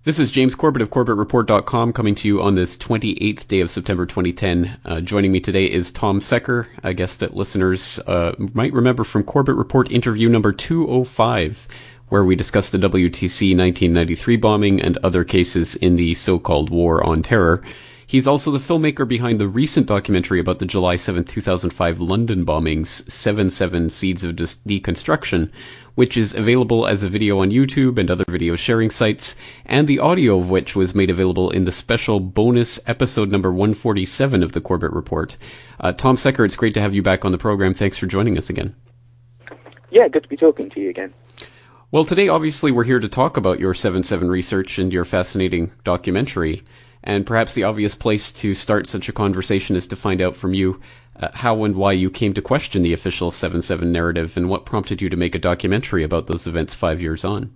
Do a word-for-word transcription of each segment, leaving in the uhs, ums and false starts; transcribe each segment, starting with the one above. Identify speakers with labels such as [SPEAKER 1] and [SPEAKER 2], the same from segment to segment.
[SPEAKER 1] This is James Corbett of Corbett Report dot com coming to you on this twenty-eighth day of September twenty ten. Uh, joining me today is Tom Secker, a guest that listeners uh, might remember from Corbett Report interview number two oh five, where we discussed the W T C nineteen ninety-three bombing and other cases in the so-called War on Terror. He's also the filmmaker behind the recent documentary about the July seventh, two thousand five London bombings, seven seven Seeds of Deconstruction, which is available as a video on YouTube and other video sharing sites, and the audio of which was made available in the special bonus episode number one forty-seven of the Corbett Report. Uh, Tom Secker, it's great to have you back on the program. Thanks for joining us again.
[SPEAKER 2] Yeah, good to be talking to you again.
[SPEAKER 1] Well, today, obviously, we're here to talk about your seven seven research and your fascinating documentary. And perhaps the obvious place to start such a conversation is to find out from you uh, how and why you came to question the official seven seven narrative and what prompted you to make a documentary about those events five years on.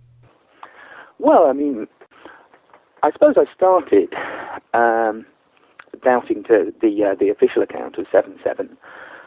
[SPEAKER 2] Well, I mean, I suppose I started um, doubting to the uh, the official account of seven seven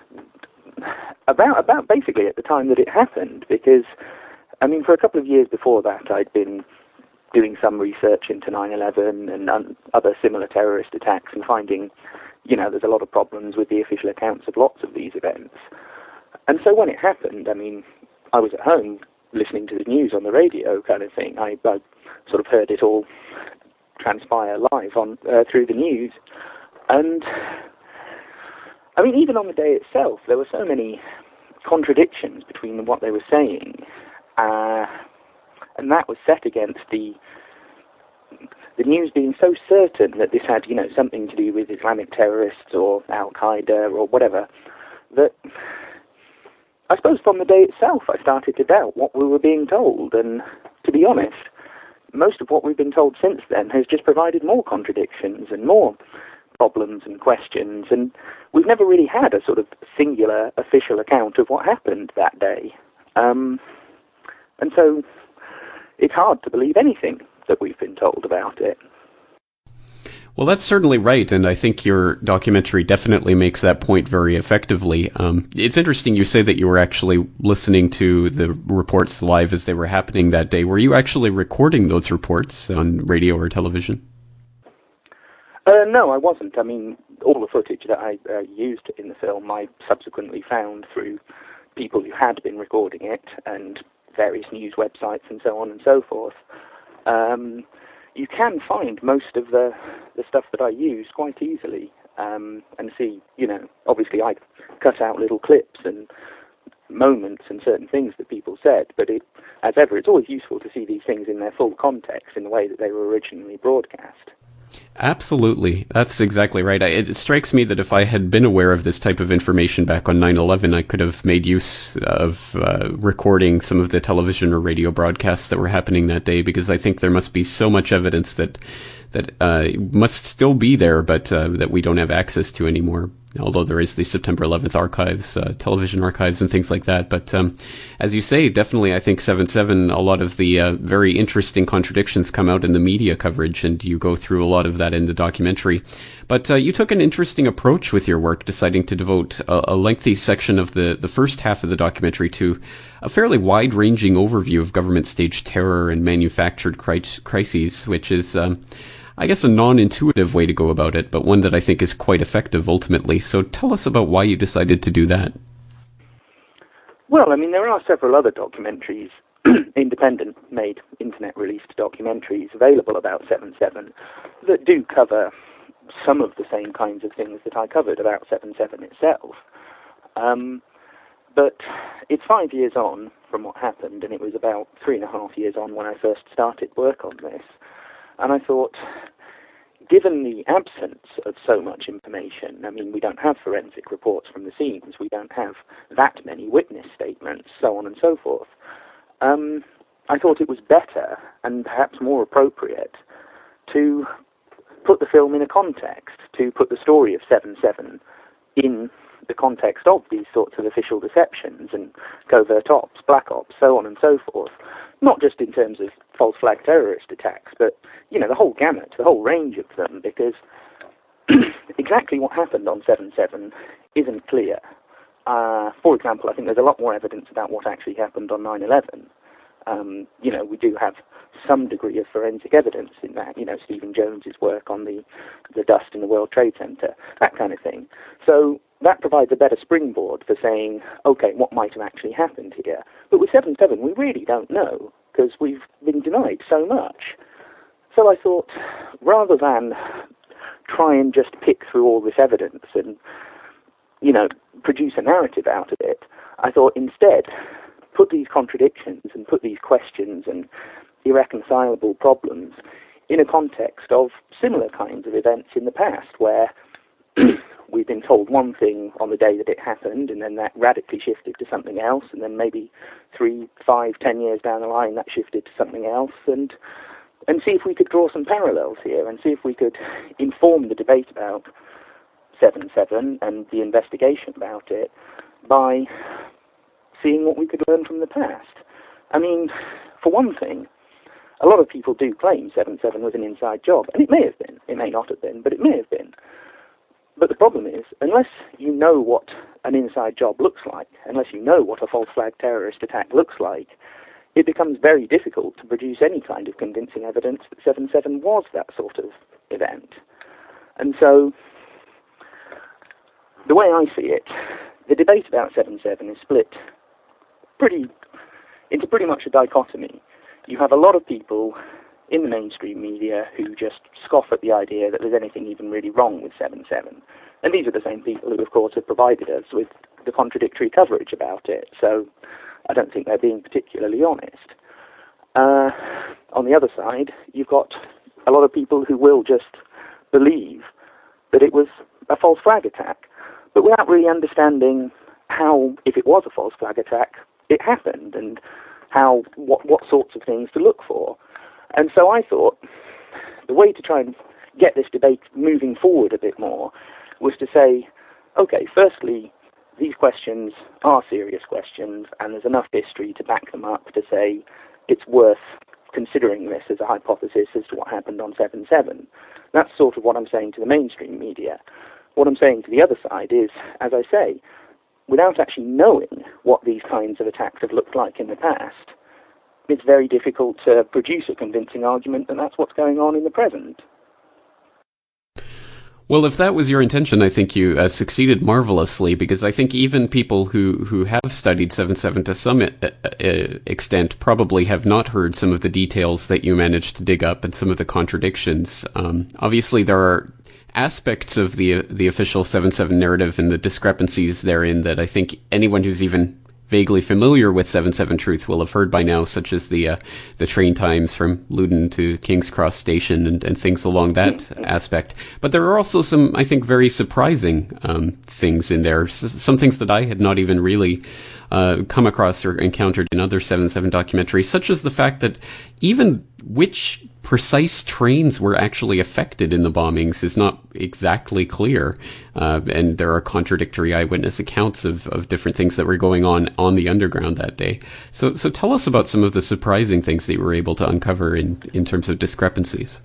[SPEAKER 2] about about basically at the time that it happened, because, I mean, for a couple of years before that, I'd been doing some research into nine eleven and um, other similar terrorist attacks and finding, you know, there's a lot of problems with the official accounts of lots of these events. And so when it happened, I mean, I was at home listening to the news on the radio kind of thing. I, I sort of heard it all transpire live on uh, through the news. And, I mean, even on the day itself, there were so many contradictions between what they were saying. Uh... And that was set against the the news being so certain that this had, you know, something to do with Islamic terrorists or Al-Qaeda or whatever, that I suppose from the day itself I started to doubt what we were being told. And to be honest, most of what we've been told since then has just provided more contradictions and more problems and questions. And we've never really had a sort of singular official account of what happened that day. Um, and so it's hard to believe anything that we've been told about it.
[SPEAKER 1] Well, that's certainly right, and I think your documentary definitely makes that point very effectively. Um, it's interesting you say that you were actually listening to the reports live as they were happening that day. Were you actually recording those reports on radio or television?
[SPEAKER 2] Uh, no, I wasn't. I mean, all the footage that I uh, used in the film I subsequently found through people who had been recording it and various news websites and so on and so forth. Um, you can find most of the, the stuff that I use quite easily um, and see, you know, obviously I cut out little clips and moments and certain things that people said, but it, as ever, it's always useful to see these things in their full context in the way that they were originally broadcast.
[SPEAKER 1] Absolutely. That's exactly right. I, it strikes me that if I had been aware of this type of information back on nine eleven, I could have made use of uh, recording some of the television or radio broadcasts that were happening that day, because I think there must be so much evidence that that uh, must still be there, but uh, that we don't have access to anymore. Although there is the September eleventh archives, uh, television archives and things like that. But um, as you say, definitely I think seven seven, a lot of the uh, very interesting contradictions come out in the media coverage, and you go through a lot of that in the documentary. But uh, you took an interesting approach with your work, deciding to devote a, a lengthy section of the, the first half of the documentary to a fairly wide-ranging overview of government-staged terror and manufactured cri- crises, which is... Um, I guess a non-intuitive way to go about it, but one that I think is quite effective ultimately. So tell us about why you decided to do that.
[SPEAKER 2] Well, I mean, there are several other documentaries, independent-made, internet-released documentaries available about seven seven that do cover some of the same kinds of things that I covered about seven seven itself. Um, but it's five years on from what happened, and it was about three and a half years on when I first started work on this. And I thought, given the absence of so much information, I mean, we don't have forensic reports from the scenes, we don't have that many witness statements, so on and so forth, um, I thought it was better and perhaps more appropriate to put the film in a context, to put the story of seven seven in the context of these sorts of official deceptions and covert ops, black ops, so on and so forth. Not just in terms of false flag terrorist attacks, but, you know, the whole gamut, the whole range of them, because exactly what happened on seven seven isn't clear. Uh, for example, I think there's a lot more evidence about what actually happened on nine eleven. Um, you know, we do have some degree of forensic evidence in that, you know, Stephen Jones's work on the, the dust in the World Trade Center, that kind of thing. So that provides a better springboard for saying, okay, what might have actually happened here? But with seven seven, we really don't know, because we've been denied so much. So I thought, rather than try and just pick through all this evidence and, you know, produce a narrative out of it, I thought instead, put these contradictions and put these questions and irreconcilable problems in a context of similar kinds of events in the past, where we've been told one thing on the day that it happened, and then that radically shifted to something else, and then maybe three, five, ten years down the line, that shifted to something else, and and see if we could draw some parallels here, and see if we could inform the debate about seven seven and the investigation about it by seeing what we could learn from the past. I mean, for one thing, a lot of people do claim seven seven was an inside job, and it may have been, it may not have been, but it may have been. But the problem is, unless you know what an inside job looks like, unless you know what a false flag terrorist attack looks like, it becomes very difficult to produce any kind of convincing evidence that seven seven was that sort of event. And so, the way I see it, the debate about seven seven is split pretty into pretty much a dichotomy. You have a lot of people in the mainstream media who just scoff at the idea that there's anything even really wrong with seven seven. And these are the same people who, of course, have provided us with the contradictory coverage about it. So I don't think they're being particularly honest. Uh, on the other side, you've got a lot of people who will just believe that it was a false flag attack, but without really understanding how, if it was a false flag attack, it happened, and how what what sorts of things to look for. And so I thought the way to try and get this debate moving forward a bit more was to say, okay, firstly, these questions are serious questions, and there's enough history to back them up to say it's worth considering this as a hypothesis as to what happened on seven seven. That's sort of what I'm saying to the mainstream media. What I'm saying to the other side is, as I say, without actually knowing what these kinds of attacks have looked like in the past, it's very difficult to produce a convincing argument that that's what's going on in the present.
[SPEAKER 1] Well, if that was your intention, I think you uh, succeeded marvelously, because I think even people who, who have studied seven seven to some uh, uh, extent probably have not heard some of the details that you managed to dig up and some of the contradictions. Um, obviously, there are aspects of the the official seven seven narrative and the discrepancies therein that I think anyone who's even vaguely familiar with seven seven Truth will have heard by now, such as the uh, the train times from Loudon to King's Cross Station and, and things along that aspect. But there are also some, I think, very surprising um, things in there, S- some things that I had not even really uh, come across or encountered in other seven seven documentaries, such as the fact that even which precise trains were actually affected in the bombings is not exactly clear. Uh, and there are contradictory eyewitness accounts of, of different things that were going on on the underground that day. So so tell us about some of the surprising things that you were able to uncover in, in terms of discrepancies.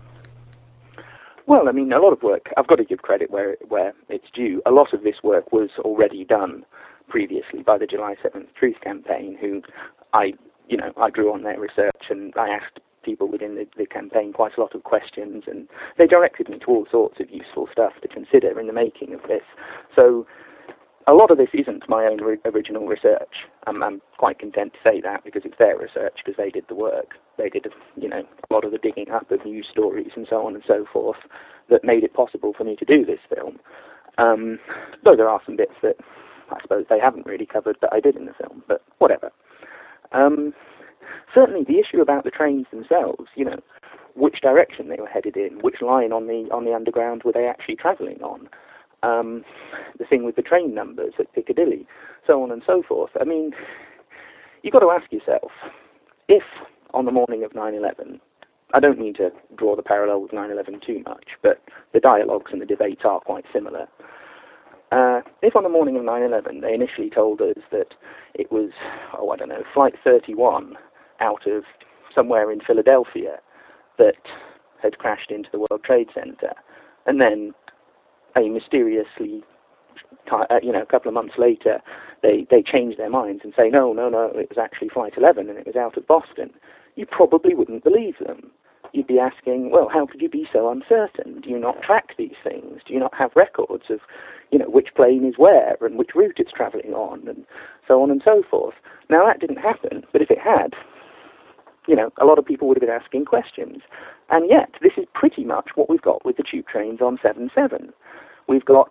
[SPEAKER 2] Well, I mean, a lot of work, I've got to give credit where where it's due. A lot of this work was already done previously by the July seventh Truth Campaign, who I, you know, I drew on their research, and I asked people within the, the campaign quite a lot of questions, and they directed me to all sorts of useful stuff to consider in the making of this. So a lot of this isn't my own ri- original research. I'm, I'm quite content to say that, because it's their research, because they did the work. They did, you know, a lot of the digging up of news stories and so on and so forth that made it possible for me to do this film. Um, though there are some bits that I suppose they haven't really covered that I did in the film, but whatever. Um, certainly the issue about the trains themselves, you know, which direction they were headed in, which line on the on the underground were they actually travelling on, um, the thing with the train numbers at Piccadilly, so on and so forth. I mean, you've got to ask yourself, if on the morning of nine eleven, I don't mean to draw the parallel with nine eleven too much, but the dialogues and the debates are quite similar. Uh, if on the morning of nine eleven they initially told us that it was, oh, I don't know, Flight thirty-one out of somewhere in Philadelphia that had crashed into the World Trade Center, and then a mysteriously, uh, you know, a couple of months later, they, they change their minds and say, no, no, no, it was actually Flight eleven and it was out of Boston, you probably wouldn't believe them. You'd be asking, well, how could you be so uncertain? Do you not track these things? Do you not have records of, you know, which plane is where and which route it's travelling on and so on and so forth? Now, that didn't happen, but if it had, you know, a lot of people would have been asking questions. And yet, this is pretty much what we've got with the tube trains on seven seven. We've got,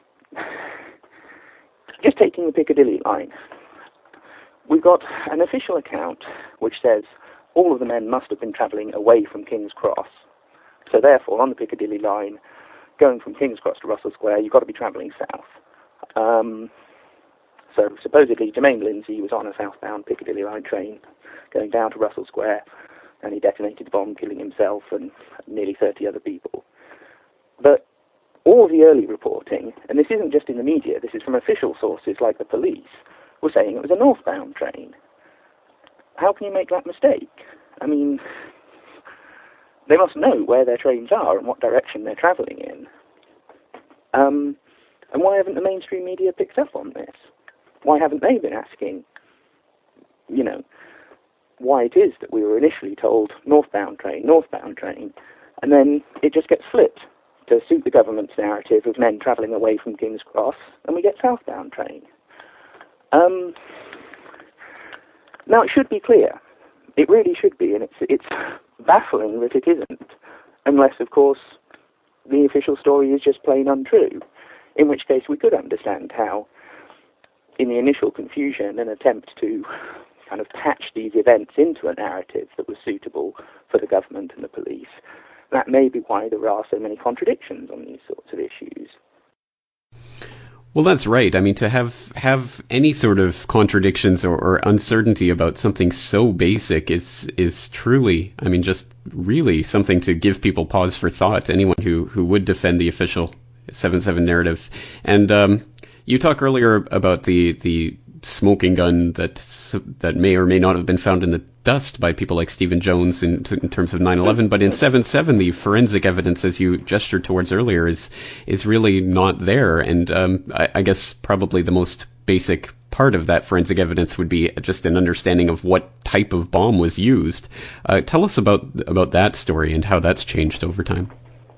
[SPEAKER 2] just taking the Piccadilly line, we've got an official account which says all of the men must have been travelling away from King's Cross. So therefore, on the Piccadilly line, going from King's Cross to Russell Square, you've got to be travelling south. Um, so supposedly, Jermaine Lindsay was on a southbound Piccadilly line train going down to Russell Square, and he detonated the bomb, killing himself and nearly thirty other people. But all of the early reporting, and this isn't just in the media, this is from official sources like the police, were saying it was a northbound train. How can you make that mistake? I mean, they must know where their trains are and what direction they're travelling in. Um, and why haven't the mainstream media picked up on this? Why haven't they been asking, you know, why it is that we were initially told northbound train, northbound train, and then it just gets flipped to suit the government's narrative of men travelling away from King's Cross, and we get southbound train. Um, now, it should be clear. It really should be, and it's it's baffling that it isn't, unless, of course, the official story is just plain untrue, in which case we could understand how, in the initial confusion and attempt to kind of patch these events into a narrative that was suitable for the government and the police, that may be why there are so many contradictions on these sorts of issues.
[SPEAKER 1] Well, that's right. I mean, to have have any sort of contradictions or, or uncertainty about something so basic is is truly, I mean, just really something to give people pause for thought, anyone who, who would defend the official seven seven narrative. And um, you talked earlier about the the smoking gun that that may or may not have been found in the dust by people like Stephen Jones in, in terms of nine eleven, but in seven seven, the forensic evidence, as you gestured towards earlier, is is really not there. And um, I, I guess probably the most basic part of that forensic evidence would be just an understanding of what type of bomb was used. Uh, tell us about about that story and how that's changed over time.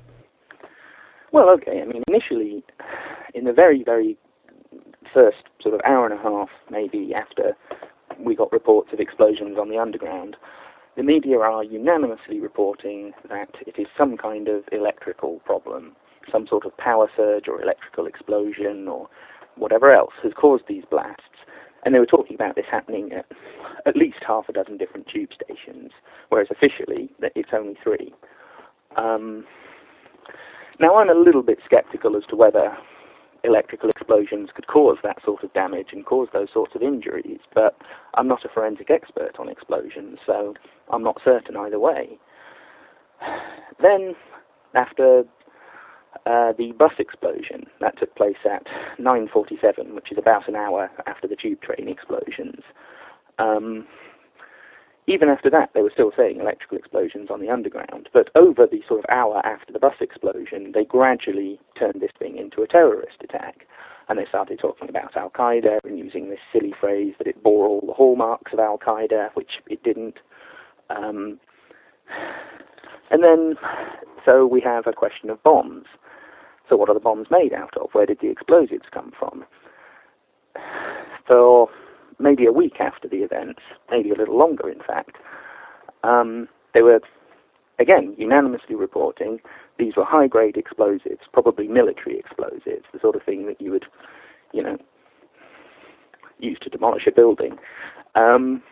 [SPEAKER 2] Well, okay. I mean, initially, in the very, very first sort of hour and a half, maybe, after we got reports of explosions on the underground, the media are unanimously reporting that it is some kind of electrical problem, some sort of power surge or electrical explosion or whatever else has caused these blasts. And they were talking about this happening at at least half a dozen different tube stations, whereas officially it's only three. Um, now, I'm a little bit skeptical as to whether electrical explosions could cause that sort of damage and cause those sorts of injuries, but I'm not a forensic expert on explosions, so I'm not certain either way. Then, after uh, the bus explosion, that took place at nine forty-seven, which is about an hour after the tube train explosions, um, even after that, they were still saying electrical explosions on the underground. But over the sort of hour after the bus explosion, they gradually turned this thing into a terrorist attack. And they started talking about Al-Qaeda and using this silly phrase that it bore all the hallmarks of Al-Qaeda, which it didn't. Um, and then, so we have a question of bombs. So what are the bombs made out of? Where did the explosives come from? For maybe a week after the events, maybe a little longer in fact, um, they were, again, unanimously reporting these were high-grade explosives, probably military explosives, the sort of thing that you would, you know, use to demolish a building. Um,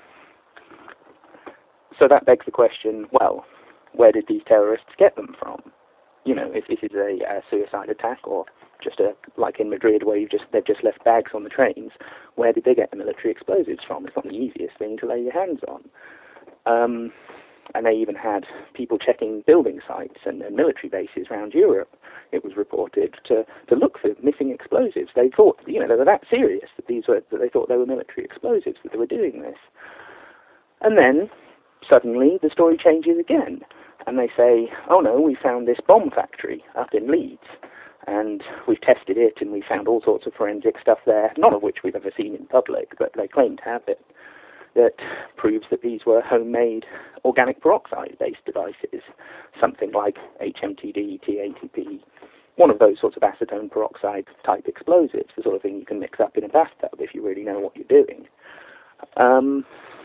[SPEAKER 2] so that begs the question, well, where did these terrorists get them from? You know, if this is a, a suicide attack or just a, like in Madrid where you've just, they've just left bags on the trains, where did they get the military explosives from? It's not the easiest thing to lay your hands on. Um, and they even had people checking building sites and, and military bases around Europe, it was reported, to, to look for missing explosives. They thought, you know, they were that serious that these were, that they thought they were military explosives, that they were doing this. And then, suddenly, the story changes again. And they say, oh no, we found this bomb factory up in Leeds. and we've tested it, and we found all sorts of forensic stuff there, none of which we've ever seen in public, but they claim to have it, that proves that these were homemade organic peroxide-based devices, something like H M T D, T A T P, one of those sorts of acetone peroxide-type explosives, the sort of thing you can mix up in a bathtub if you really know what you're doing. Um,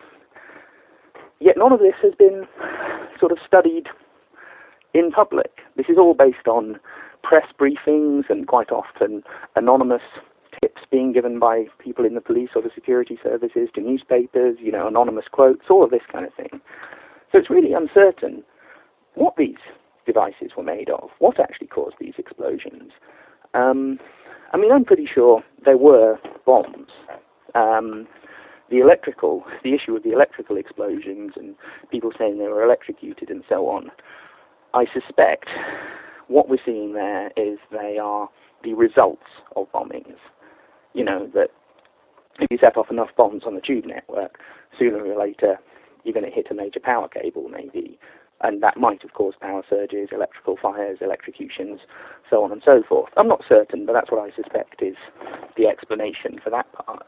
[SPEAKER 2] yet none of this has been sort of studied in public. This is all based on press briefings and quite often anonymous tips being given by people in the police or the security services to newspapers, you know, anonymous quotes, all of this kind of thing. So it's really uncertain what these devices were made of, what actually caused these explosions. Um, I mean, I'm pretty sure there were bombs. Um, the electrical, the issue with the electrical explosions and people saying they were electrocuted and so on, I suspect what we're seeing there is they are the results of bombings. You know, that if you set off enough bombs on the tube network, sooner or later you're going to hit a major power cable maybe, and that might have caused power surges, electrical fires, electrocutions, so on and so forth. I'm not certain, but that's what I suspect is the explanation for that part.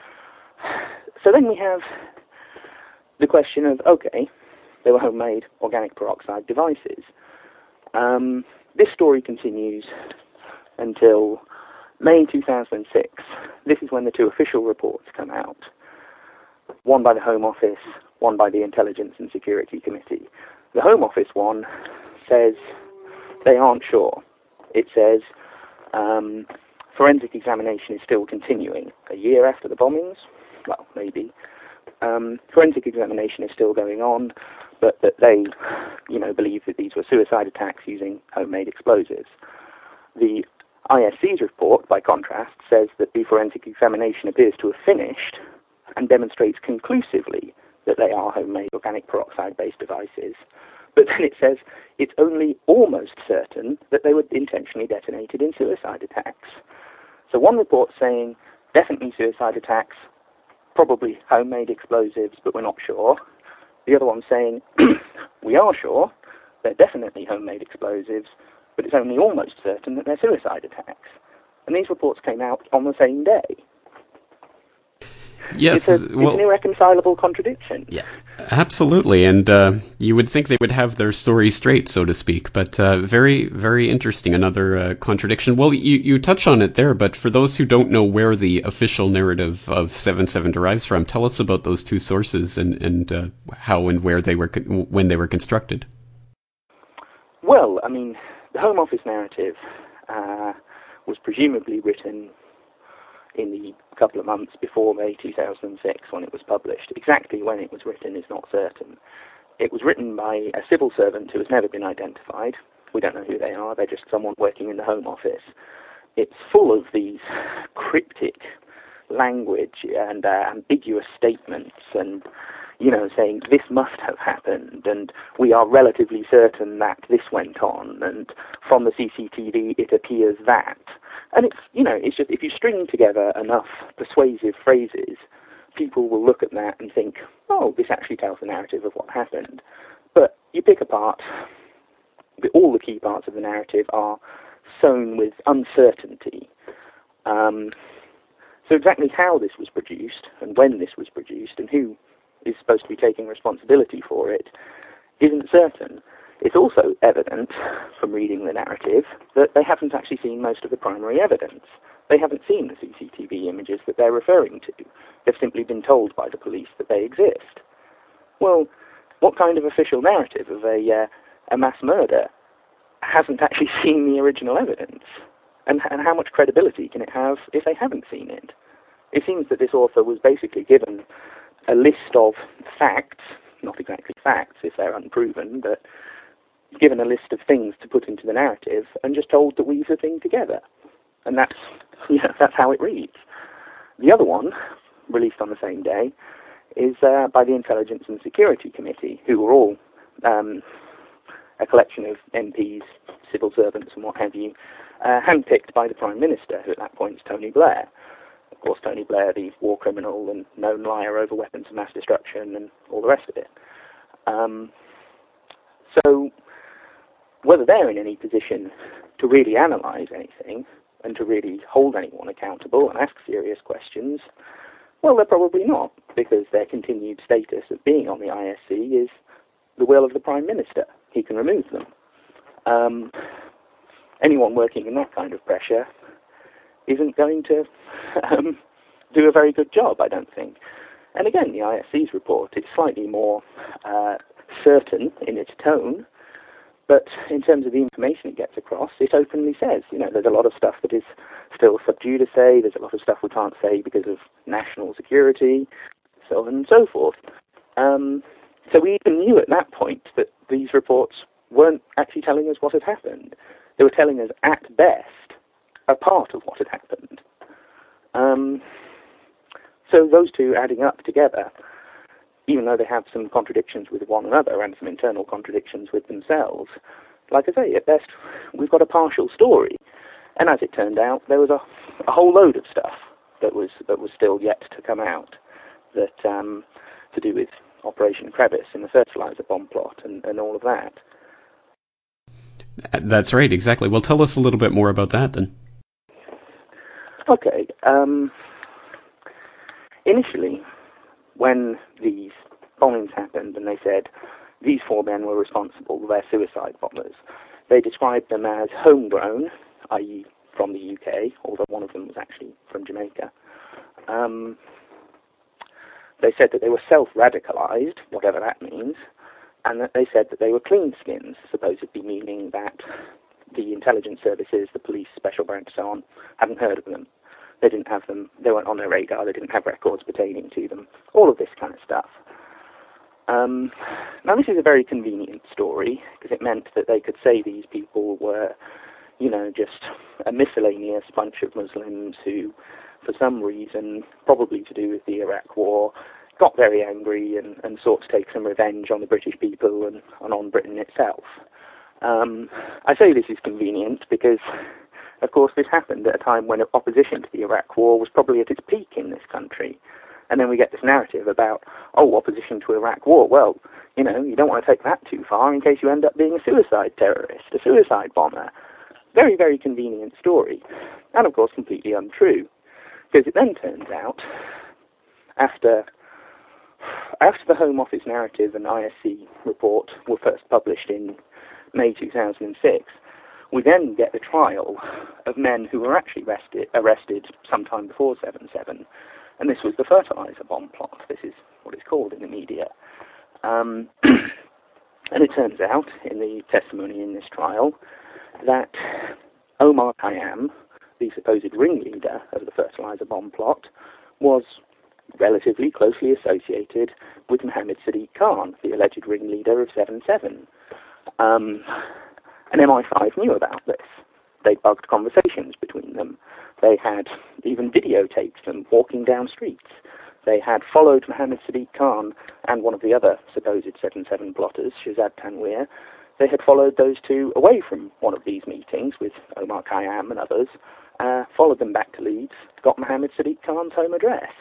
[SPEAKER 2] So then we have the question of, okay, they were homemade organic peroxide devices. Um, this story continues until May two thousand six. This is when the two official reports come out, one by the Home Office, one by the Intelligence and Security Committee. The Home Office one says they aren't sure. It says um, forensic examination is still continuing. A year after the bombings? Well, maybe. Um, forensic examination is still going on, but that they, you know, believe that these were suicide attacks using homemade explosives. The I S C's report, by contrast, says that the forensic examination appears to have finished and demonstrates conclusively that they are homemade organic peroxide-based devices. But then it says it's only almost certain that they were intentionally detonated in suicide attacks. So one report saying definitely suicide attacks, probably homemade explosives, but we're not sure. The other one saying we are sure, they're definitely homemade explosives, but it's only almost certain that they're suicide attacks. And these reports came out on the same day.
[SPEAKER 1] Yes,
[SPEAKER 2] it's, a,
[SPEAKER 1] well,
[SPEAKER 2] it's an irreconcilable contradiction.
[SPEAKER 1] Yeah, absolutely, and uh, you would think they would have their story straight, so to speak, but uh, very, very interesting, another uh, contradiction. Well, you, you touch on it there, but for those who don't know where the official narrative of seven seven derives from, tell us about those two sources and, and uh, how and where they were, con- when they were constructed.
[SPEAKER 2] Well, I mean, the Home Office narrative uh, was presumably written in the couple of months before May two thousand six when it was published. Exactly when it was written is not certain. It was written by a civil servant who has never been identified. We don't know who they are. They're just someone working in the Home Office. It's full of these cryptic language and uh, ambiguous statements and, you know, saying this must have happened and we are relatively certain that this went on and from the C C T V it appears that. And it's, you know, it's just, if you string together enough persuasive phrases, people will look at that and think, oh, this actually tells the narrative of what happened. But you pick apart, all the key parts of the narrative are sown with uncertainty. Um, so exactly how this was produced and when this was produced and who is supposed to be taking responsibility for it isn't certain. It's also evident from reading the narrative that they haven't actually seen most of the primary evidence. They haven't seen the C C T V images that they're referring to. They've simply been told by the police that they exist. Well, what kind of official narrative of a, uh, a mass murder hasn't actually seen the original evidence? And, and how much credibility can it have if they haven't seen it? It seems that this author was basically given a list of facts, not exactly facts if they're unproven, but given a list of things to put into the narrative and just told to weave the thing together. And that's, you know, that's how it reads. The other one, released on the same day, is uh, by the Intelligence and Security Committee, who were all um, a collection of M Ps, civil servants and what have you, uh, handpicked by the Prime Minister, who at that point is Tony Blair. Of course, Tony Blair, the war criminal and known liar over weapons of mass destruction and all the rest of it. Um, so, whether they're in any position to really analyse anything and to really hold anyone accountable and ask serious questions, well, they're probably not, because their continued status of being on the I S C is the will of the Prime Minister. He can remove them. Um, anyone working in that kind of pressure isn't going to um, do a very good job, I don't think. And again, the I S C's report is slightly more uh, certain in its tone, but in terms of the information it gets across, it openly says, you know, there's a lot of stuff that is still sub judice, there's a lot of stuff we can't say because of national security, so on and so forth. Um, so we even knew at that point that these reports weren't actually telling us what had happened. They were telling us, at best, a part of what had happened. Um, so those two adding up together, even though they have some contradictions with one another and some internal contradictions with themselves, like I say, at best, we've got a partial story. And as it turned out, there was a, a whole load of stuff that was that was still yet to come out, that um, to do with Operation Crevice and the fertilizer bomb plot and, and all of that.
[SPEAKER 1] That's right, exactly. Well, tell us a little bit more about that, then.
[SPEAKER 2] Okay. Um, initially, when these bombings happened and they said these four men were responsible, they're suicide bombers, they described them as homegrown, that is from the U K, although one of them was actually from Jamaica. Um, they said that they were self-radicalized, whatever that means, and that they said that they were clean skins, supposedly meaning that the intelligence services, the police, special branch, so on, hadn't heard of them. They didn't have them, they weren't on their radar, they didn't have records pertaining to them, all of this kind of stuff. Um, now this is a very convenient story, because it meant that they could say these people were, you know, just a miscellaneous bunch of Muslims who, for some reason, probably to do with the Iraq War, got very angry and, and sought to take some revenge on the British people and, and on Britain itself. Um, I say this is convenient because, of course, this happened at a time when opposition to the Iraq War was probably at its peak in this country. And then we get this narrative about, oh, opposition to Iraq War. Well, you know, you don't want to take that too far in case you end up being a suicide terrorist, a suicide bomber. Very, very convenient story. And, of course, completely untrue. Because it then turns out, after, after the Home Office narrative and I S C report were first published in May two thousand six, we then get the trial of men who were actually arrested, arrested sometime before seven seven. And this was the fertilizer bomb plot. This is what it's called in the media. Um, and it turns out, in the testimony in this trial, that Omar Khayyam, the supposed ringleader of the fertilizer bomb plot, was relatively closely associated with Mohammed Sadiq Khan, the alleged ringleader of seven seven. Um, and M I five knew about this. They bugged conversations between them. They had even videotaped them walking down streets. They had followed Mohammed Sadiq Khan and one of the other supposed seven seven plotters, Shazad Tanweer. They had followed those two away from one of these meetings with Omar Khayyam and others, uh, followed them back to Leeds, got Mohammed Sadiq Khan's home address.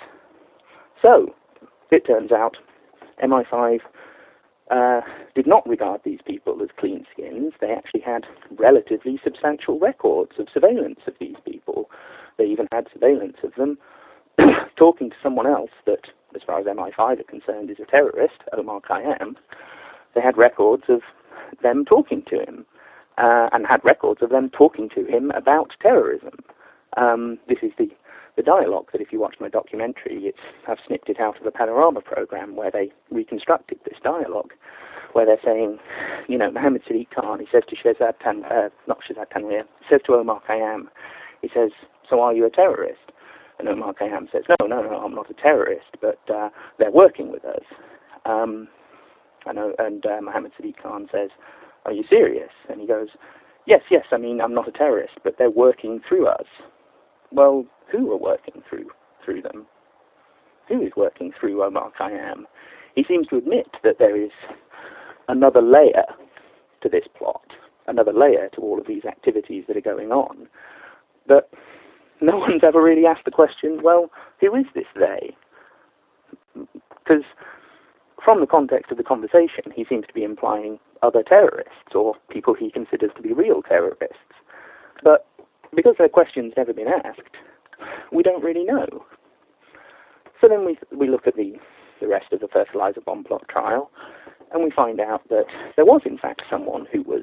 [SPEAKER 2] So, it turns out M I five uh, did not regard these people as clean skins. They actually had relatively substantial records of surveillance of these people. They even had surveillance of them talking to someone else that, as far as M I five are concerned, is a terrorist, Omar Khayyam. They had records of them talking to him, uh, and had records of them talking to him about terrorism. Um, this is the, the dialogue that, if you watch my documentary, it's, I've snipped it out of a Panorama program where they reconstructed this dialogue, where they're saying, you know, Mohammed Sadiq Khan, he says to Shazad Tan, uh, not Shazad Tanweer, he says to Omar Khayyam, he says, so are you a terrorist? And Omar Khayyam says, no, no, no, I'm not a terrorist, but uh, they're working with us. Um, I know, and uh, Mohammed Sadiq Khan says, are you serious? And he goes, yes, yes, I mean, I'm not a terrorist, but they're working through us. Well, who are working through through them? Who is working through Omar Khayyam? He seems to admit that there is another layer to this plot, another layer to all of these activities that are going on, but no one's ever really asked the question, well, who is this they? Because from the context of the conversation, he seems to be implying other terrorists, or people he considers to be real terrorists. But because their question's never been asked, we don't really know. So then we we look at the, the rest of the fertilizer bomb plot trial, and we find out that there was in fact someone who was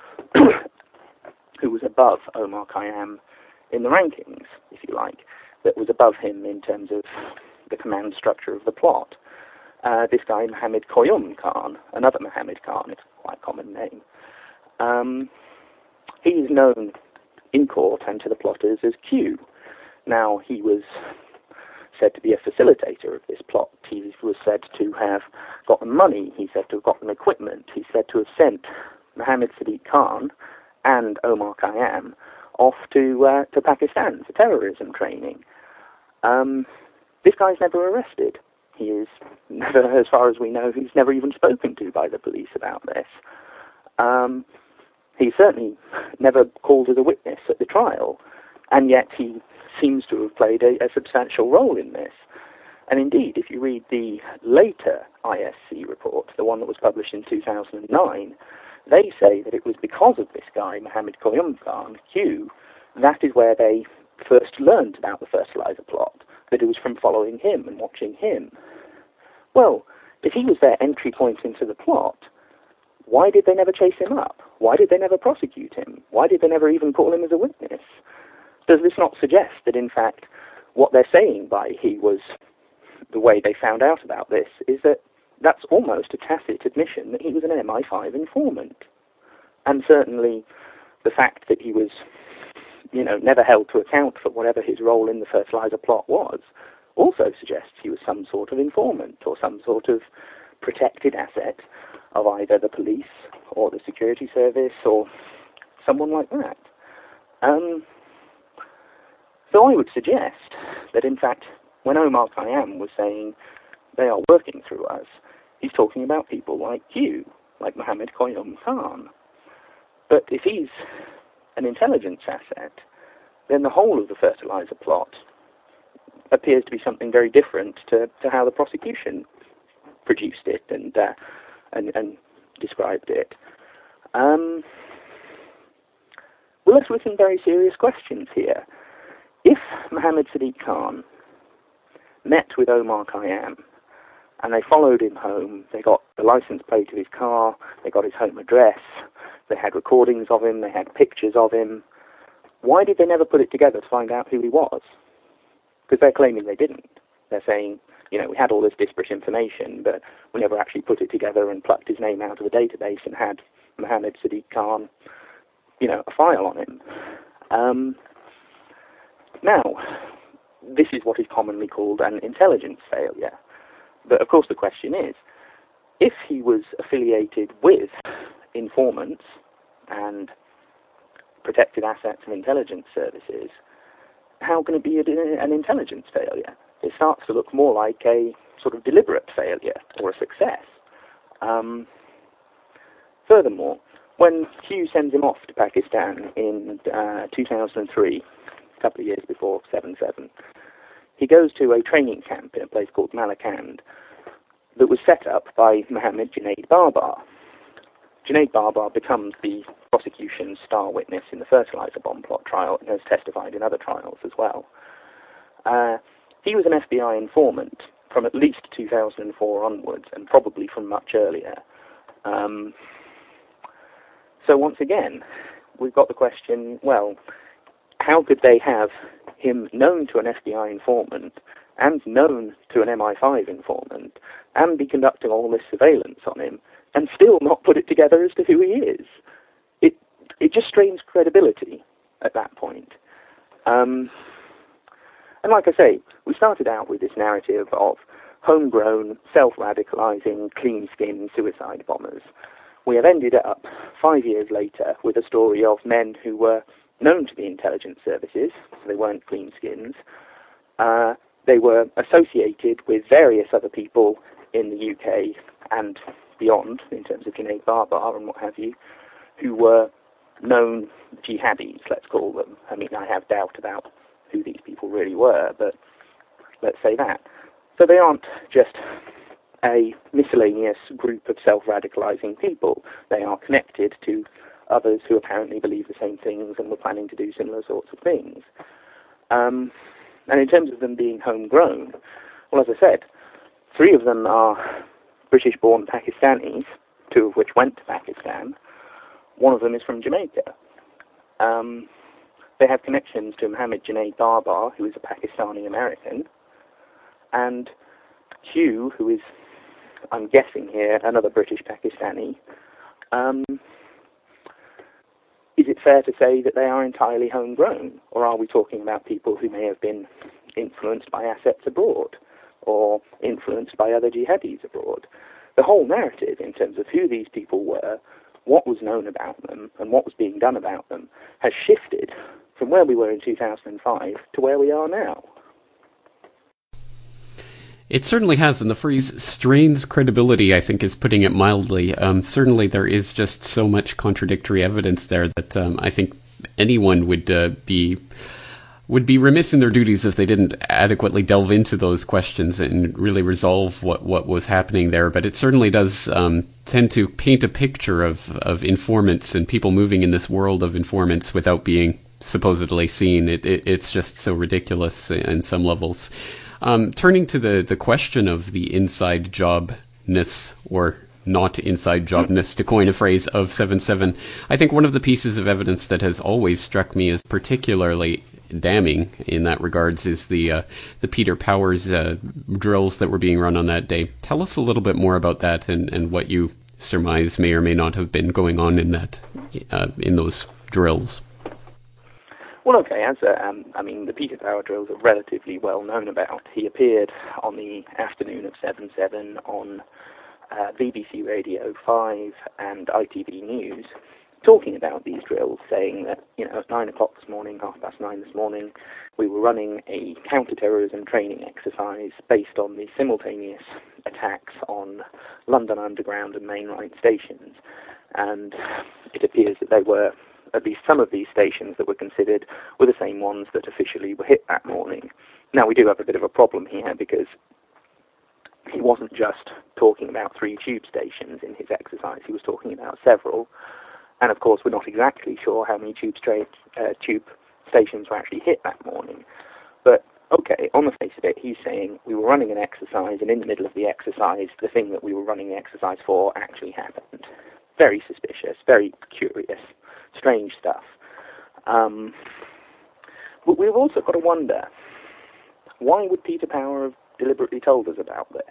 [SPEAKER 2] who was above Omar Khayyam in the rankings, if you like, that was above him in terms of the command structure of the plot. Uh, this guy, Mohammed Qayyum Khan, another Mohammed Khan, it's quite a common name. Um, he is known in court and to the plotters as Q. Now, he was said to be a facilitator of this plot. He was said to have gotten money. He's said to have gotten equipment. He's said to have sent Mohammed Sadiq Khan and Omar Khayyam off to uh, to Pakistan for terrorism training. Um, this guy's never arrested. He is never, as far as we know, he's never even spoken to by the police about this. Um, he certainly never called as a witness at the trial, and yet he seems to have played a, a substantial role in this. And indeed, if you read the later I S C report, the one that was published in two thousand nine, they say that it was because of this guy, Mohammed Qayyum Khan, Q, that is where they first learned about the fertilizer plot, that it was from following him and watching him. Well, if he was their entry point into the plot, why did they never chase him up? Why did they never prosecute him? Why did they never even call him as a witness? Does this not suggest that, in fact, what they're saying by he was the way they found out about this is that that's almost a tacit admission that he was an M I five informant? And certainly the fact that he was, you know, never held to account for whatever his role in the fertilizer plot was also suggests he was some sort of informant or some sort of protected asset of either the police or the security service or someone like that. Um, so I would suggest that, in fact, when Omar Khayyam was saying they are working through us, he's talking about people like you, like Mohammed Qayyum Khan. But if he's an intelligence asset, then the whole of the fertilizer plot appears to be something very different to, to how the prosecution produced it and uh, and, and described it. Um, we're left with some very serious questions here. If Mohammed Sadiq Khan met with Omar Khayyam and they followed him home, they got the license plate of his car, they got his home address, they had recordings of him, they had pictures of him, why did they never put it together to find out who he was? Because they're claiming they didn't. They're saying, you know, we had all this disparate information, but we never actually put it together and plucked his name out of the database and had Mohammed Sadiq Khan, you know, a file on him. Um, now, this is what is commonly called an intelligence failure. But of course the question is, if he was affiliated with informants and protected assets of intelligence services, how can it be a, an intelligence failure? It starts to look more like a sort of deliberate failure or a success. Um, furthermore, when Q sends him off to Pakistan in uh, two thousand three, a couple of years before seven seven, he goes to a training camp in a place called Malakand that was set up by Mohammed Junaid Barbar. Junaid Barbar becomes the prosecution's star witness in the fertilizer bomb plot trial and has testified in other trials as well. Uh, he was an F B I informant from at least two thousand four onwards, and probably from much earlier. Um, so once again, we've got the question, well, how could they have him known to an F B I informant and known to an M I five informant and be conducting all this surveillance on him and still not put it together as to who he is? It it just strains credibility at that point. Um, and like I say, we started out with this narrative of homegrown, self-radicalizing, clean-skinned suicide bombers. We have ended up, five years later, with a story of men who were known to the intelligence services, so they weren't clean-skins. Uh, they were associated with various other people in the U K and beyond, in terms of Junaid Barbar and what have you, who were known jihadis, let's call them. I mean, I have doubt about who these people really were, but let's say that. So they aren't just a miscellaneous group of self-radicalizing people. They are connected to others who apparently believe the same things and were planning to do similar sorts of things. Um, and in terms of them being homegrown, well, as I said, three of them are British-born Pakistanis, two of which went to Pakistan. One of them is from Jamaica. Um, they have connections to Mohammed Junaid Barbar, who is a Pakistani-American, and Hugh, who is, I'm guessing here, another British Pakistani. Um, is it fair to say that they are entirely homegrown, or are we talking about people who may have been influenced by assets abroad, or influenced by other jihadis abroad? The whole narrative in terms of who these people were, what was known about them, and what was being done about them, has shifted from where we were in two thousand five to where we are now.
[SPEAKER 1] It certainly has, and the phrase strains credibility, I think, is putting it mildly. Um, certainly there is just so much contradictory evidence there that um, I think anyone would uh, be would be remiss in their duties if they didn't adequately delve into those questions and really resolve what, what was happening there. But it certainly does um, tend to paint a picture of, of informants and people moving in this world of informants without being supposedly seen. It, it, it's just so ridiculous in some levels. Um, turning to the, the question of the inside jobness or not inside jobness, to coin a phrase, of seven seven, I think one of the pieces of evidence that has always struck me as particularly damning in that regards is the uh, the Peter Powers uh, drills that were being run on that day. Tell us a little bit more about that and, and what you surmise may or may not have been going on in that uh, in those drills.
[SPEAKER 2] Well, okay, as uh, um, I mean, the Peter Power drills are relatively well known about. He appeared on the afternoon of seven seven on uh, B B C Radio five and I T V News, talking about these drills, saying that, you know, at nine o'clock this morning, half past nine this morning, we were running a counter-terrorism training exercise based on the simultaneous attacks on London Underground and Main Line stations. And it appears that they were, at least some of these stations that were considered, were the same ones that officially were hit that morning. Now, we do have a bit of a problem here, because he wasn't just talking about three tube stations in his exercise, he was talking about several. And of course, we're not exactly sure how many tube, straight, uh, tube stations were actually hit that morning. But, okay, on the face of it, he's saying we were running an exercise, and in the middle of the exercise, the thing that we were running the exercise for actually happened. Very suspicious, very curious, strange stuff. Um, but we've also got to wonder, why would Peter Power have deliberately told us about this?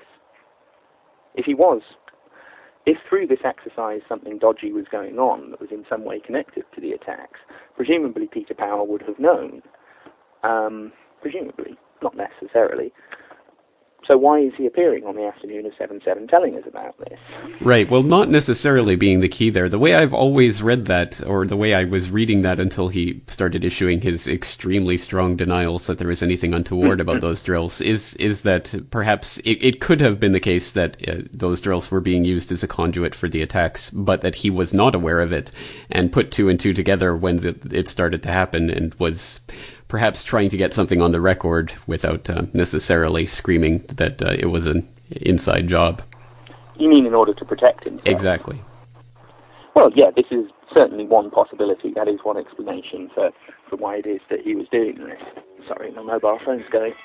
[SPEAKER 2] If he was, if through this exercise something dodgy was going on that was in some way connected to the attacks, presumably Peter Power would have known. Um, presumably, not necessarily. So why is he appearing on the afternoon of seven seven telling us about this?
[SPEAKER 1] Right, well, not necessarily being the key there. The way I've always read that, or the way I was reading that until he started issuing his extremely strong denials that there was anything untoward about those drills, is is that perhaps it, it could have been the case that uh, those drills were being used as a conduit for the attacks, but that he was not aware of it and put two and two together when the, it started to happen and was perhaps trying to get something on the record without uh, necessarily screaming that uh, it was an inside job.
[SPEAKER 2] You mean in order to protect himself?
[SPEAKER 1] Exactly.
[SPEAKER 2] Well, yeah, this is certainly one possibility. That is one explanation for, for why it is that he was doing this. Sorry, my mobile phone's going.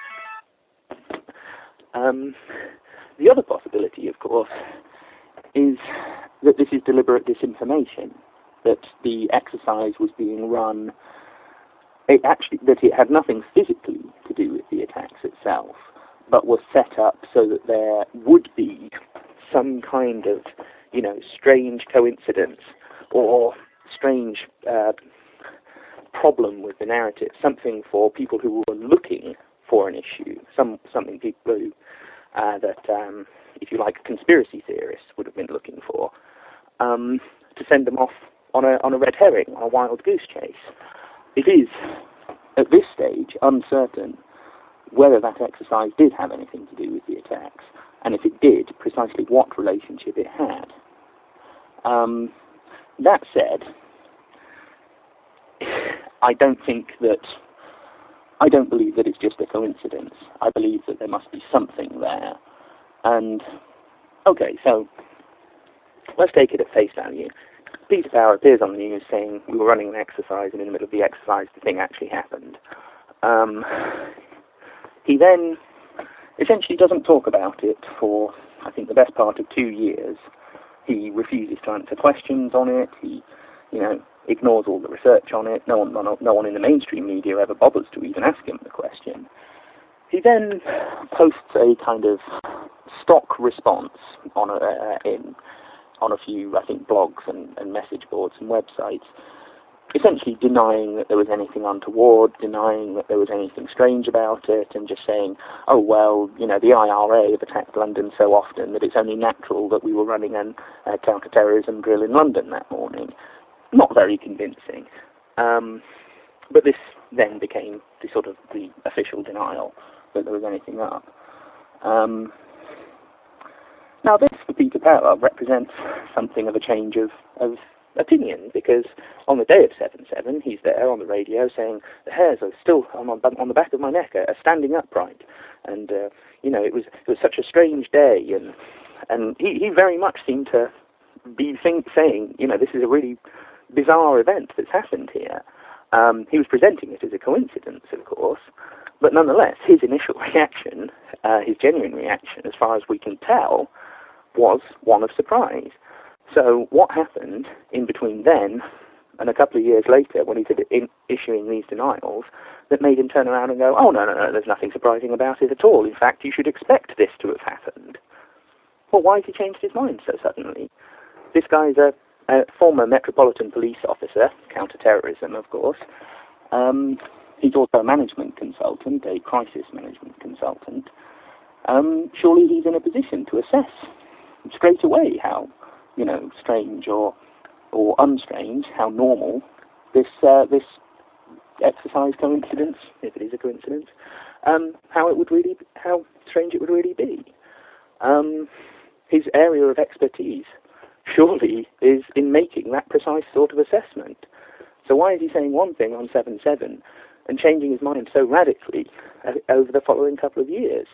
[SPEAKER 2] Um, the other possibility, of course, is that this is deliberate disinformation, that the exercise was being run It actually, that it had nothing physically to do with the attacks itself, but was set up so that there would be some kind of, you know, strange coincidence or strange uh, problem with the narrative, something for people who were looking for an issue, some something people who, uh, that, um, if you like, conspiracy theorists would have been looking for, um, to send them off on a on a red herring, on a wild goose chase. It is, at this stage, uncertain whether that exercise did have anything to do with the attacks, and if it did, precisely what relationship it had. Um, that said, I don't think that, I don't believe that it's just a coincidence. I believe that there must be something there. And, okay, so, let's take it at face value. Peter Power appears on the news saying we were running an exercise, and in the middle of the exercise the thing actually happened. Um, he then essentially doesn't talk about it for, I think, the best part of two years. He refuses to answer questions on it. He, you know, ignores all the research on it. No one, no, no one in the mainstream media ever bothers to even ask him the question. He then posts a kind of stock response on a, uh, in on a few, I think, blogs and, and message boards and websites, essentially denying that there was anything untoward, denying that there was anything strange about it, and just saying, oh, well, you know, the I R A have attacked London so often that it's only natural that we were running a uh, counter-terrorism drill in London that morning. Not very convincing. Um, but this then became the sort of the official denial that there was anything up. Um, now this, for Peter Power, represents something of a change of, of opinion, because on the day of seven seven, he's there on the radio saying, the hairs are still on, on the back of my neck are, are standing upright. And, uh, you know, it was it was such a strange day, and and he, he very much seemed to be think, saying, you know, this is a really bizarre event that's happened here. Um, he was presenting it as a coincidence, of course, but nonetheless, his initial reaction, uh, his genuine reaction, as far as we can tell, was one of surprise. So what happened in between then and a couple of years later, when he's in, issuing these denials, that made him turn around and go, oh, no, no, no, there's nothing surprising about it at all. In fact, you should expect this to have happened. Well, why has he changed his mind so suddenly? This guy's a, a former Metropolitan Police officer, counter-terrorism, of course. Um, he's also a management consultant, a crisis management consultant. Um, surely he's in a position to assess straight away how, you know, strange or or unstrange, how normal this uh, this exercise coincidence, if it is a coincidence, um, how it would really, how strange it would really be. Um, his area of expertise surely is in making that precise sort of assessment. So why is he saying one thing on seven seven and changing his mind so radically uh, over the following couple of years?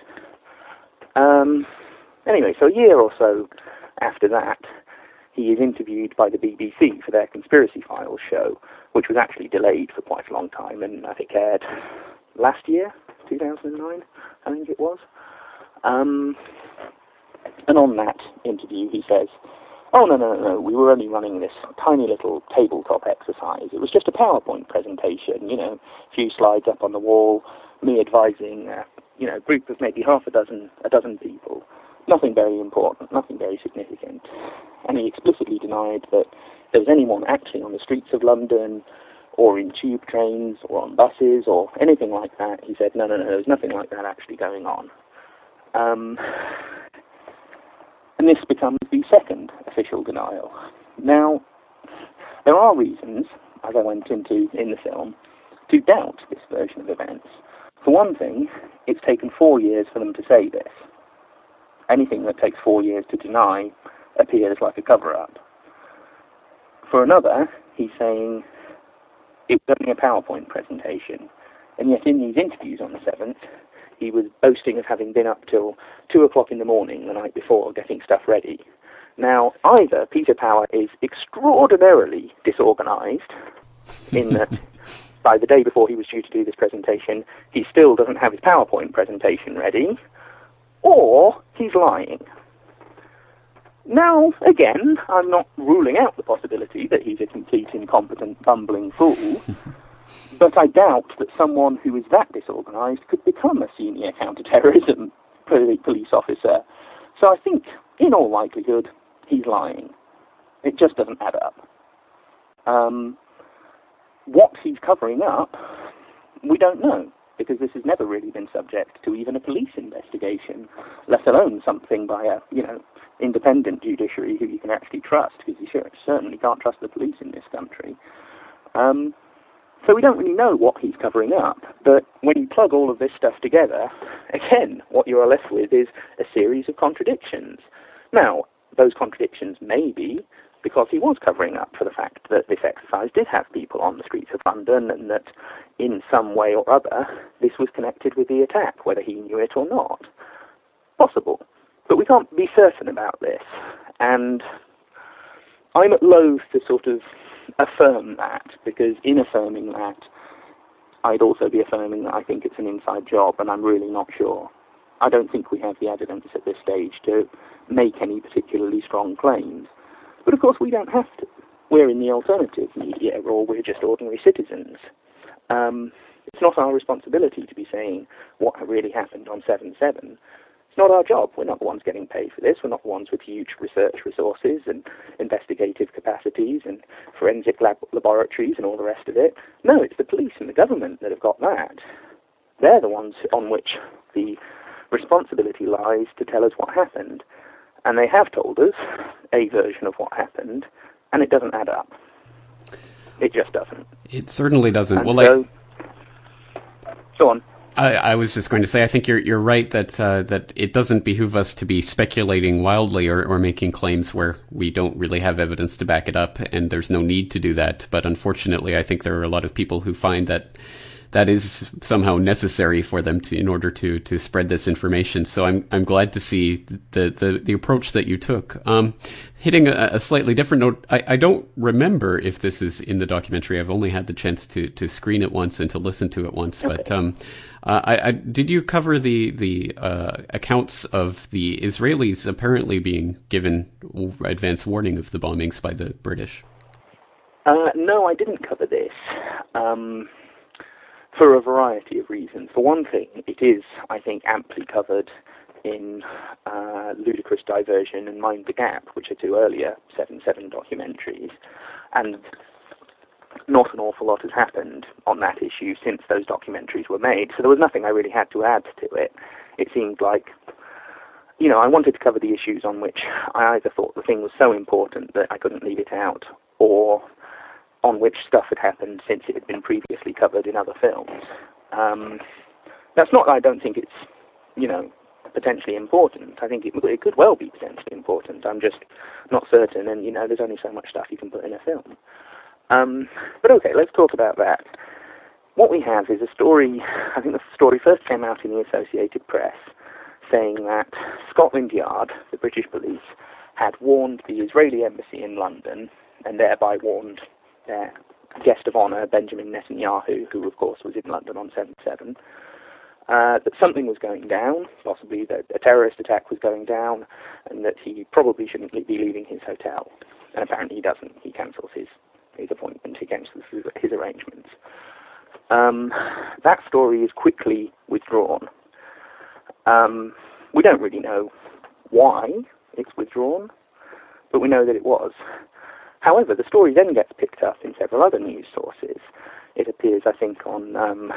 [SPEAKER 2] Um, anyway, so a year or so after that, he is interviewed by the B B C for their Conspiracy Files show, which was actually delayed for quite a long time, and I think aired last year, two thousand nine, I think it was. Um, and on that interview, he says, oh, no, no, no, we were only running this tiny little tabletop exercise. It was just a PowerPoint presentation, you know, a few slides up on the wall, me advising, uh, you know, a group of maybe half a dozen, a dozen people. Nothing very important, nothing very significant. And he explicitly denied that there was anyone actually on the streets of London or in tube trains or on buses or anything like that. He said, no, no, no, there's nothing like that actually going on. Um, and this becomes the second official denial. Now, there are reasons, as I went into in the film, to doubt this version of events. For one thing, it's taken four years for them to say this. Anything that takes four years to deny appears like a cover-up. For another, he's saying it was only a PowerPoint presentation, and yet in these interviews on the seventh, he was boasting of having been up till two o'clock in the morning the night before getting stuff ready. Now, either Peter Power is extraordinarily disorganized in that by the day before he was due to do this presentation, he still doesn't have his PowerPoint presentation ready, or he's lying. Now, again, I'm not ruling out the possibility that he's a complete, incompetent, bumbling fool, but I doubt that someone who is that disorganized could become a senior counter-terrorism police officer. So I think, in all likelihood, he's lying. It just doesn't add up. Um, what he's covering up, we don't know, because this has never really been subject to even a police investigation, let alone something by a, you know, independent judiciary who you can actually trust, because you sure, certainly can't trust the police in this country. Um, so we don't really know what he's covering up, but when you plug all of this stuff together, again, what you are left with is a series of contradictions. Now, those contradictions may be because he was covering up for the fact that this exercise did have people on the streets of London, and that in some way or other this was connected with the attack, whether he knew it or not. Possible. But we can't be certain about this. And I'm at loath to sort of affirm that, because in affirming that, I'd also be affirming that I think it's an inside job, and I'm really not sure. I don't think we have the evidence at this stage to make any particularly strong claims. But of course we don't have to. We're in the alternative media, or we're just ordinary citizens. Um, it's not our responsibility to be saying what really happened on seven seven. It's not our job. We're not the ones getting paid for this. We're not the ones with huge research resources and investigative capacities and forensic lab laboratories and all the rest of it. No, it's the police and the government that have got that. They're the ones on which the responsibility lies to tell us what happened. And they have told us a version of what happened, and it doesn't add up. It just doesn't.
[SPEAKER 1] It certainly doesn't.
[SPEAKER 2] And
[SPEAKER 1] well,
[SPEAKER 2] so,
[SPEAKER 1] I...
[SPEAKER 2] Go on.
[SPEAKER 1] I, I was just going to say, I think you're you're right that uh, that it doesn't behoove us to be speculating wildly or, or making claims where we don't really have evidence to back it up, and there's no need to do that. But unfortunately, I think there are a lot of people who find that that is somehow necessary for them to in order to to spread this information. So I'm I'm glad to see the the, the approach that you took. Um, hitting a, a slightly different note, I, I don't remember if this is in the documentary. I've only had the chance to to screen it once and to listen to it once.
[SPEAKER 2] Okay.
[SPEAKER 1] But um, uh, I, I did you cover the the uh, accounts of the Israelis apparently being given advance warning of the bombings by the British?
[SPEAKER 2] Uh, no, I didn't cover this. Um, For a variety of reasons. For one thing, it is, I think, amply covered in uh, Ludicrous Diversion and Mind the Gap, which are two earlier seven seven documentaries. And not an awful lot has happened on that issue since those documentaries were made, so there was nothing I really had to add to it. It seemed like, you know, I wanted to cover the issues on which I either thought the thing was so important that I couldn't leave it out, or on which stuff had happened since it had been previously covered in other films. Um, that's not that I don't think it's, you know, potentially important. I think it, it could well be potentially important. I'm just not certain, and, you know, there's only so much stuff you can put in a film. Um, but okay, let's talk about that. What we have is a story, I think the story first came out in the Associated Press, saying that Scotland Yard, the British police, had warned the Israeli embassy in London, and thereby warned their guest of honour, Benjamin Netanyahu, who of course was in London on seven seven, uh, that something was going down, possibly that a terrorist attack was going down, and that he probably shouldn't be leaving his hotel. And apparently he doesn't. He cancels his, his appointment, he cancels his, his arrangements. Um, that story is quickly withdrawn. Um, we don't really know why it's withdrawn, but we know that it was. However, the story then gets picked up in several other news sources. It appears, I think, on um,